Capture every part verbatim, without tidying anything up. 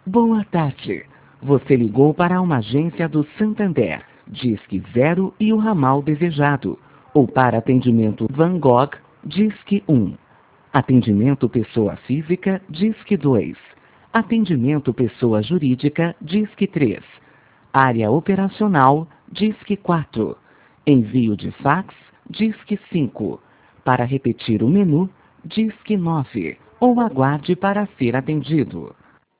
Boa tarde. Você ligou para uma agência do Santander, Disque Zero e o ramal desejado. Ou para atendimento Van Gogh, Disque um. Atendimento pessoa física, Disque dois. Atendimento pessoa jurídica, Disque três. Área operacional, Disque quatro. Envio de fax, Disque cinco. Para repetir o menu, Disque nove. Ou aguarde para ser atendido.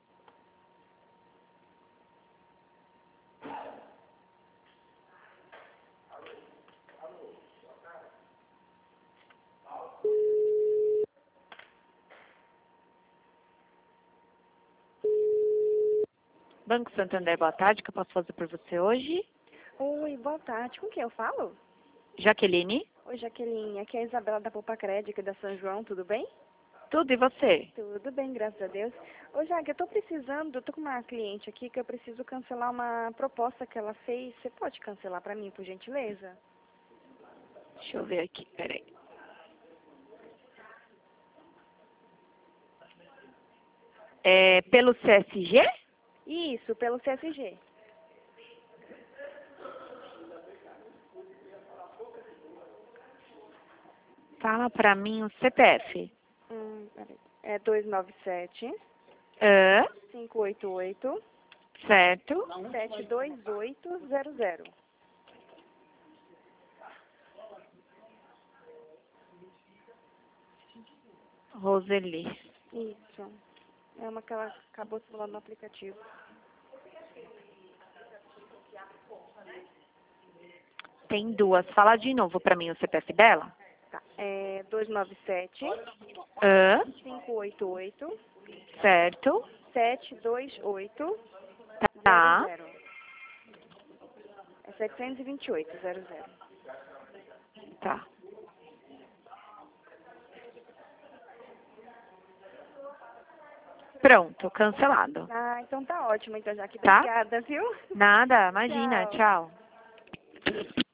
Banco Santander, boa tarde. O que eu posso fazer por você hoje? Oi, boa tarde. Com quem eu falo? Jaqueline? Oi, Jaqueline. Aqui é a Isabela da Poupa Crédito da São João, tudo bem? Tudo, e você? Tudo bem, graças a Deus. Ô, Jaque, eu tô precisando, tô com uma cliente aqui que eu preciso cancelar uma proposta que ela fez. Você pode cancelar pra mim, por gentileza? Deixa eu ver aqui, peraí. É pelo C S G? Isso, pelo C S G. Fala pra mim o C P F. Hum, peraí. É dois nove sete, Hã? cinco oito oito, Certo. sete dois oito zero zero. Roseli. Isso. É uma que ela acabou falando no aplicativo. Tem duas. Fala de novo pra mim o C P F dela. Tá. É dois nove sete, Hã? cinco oito oito, Certo. sete dois oito Tá. zero zero. É setecentos e vinte e oito, zero zero. Tá. Pronto, cancelado. Ah, então tá ótimo, então, já que Tá? obrigada, viu? Nada, imagina. Tchau.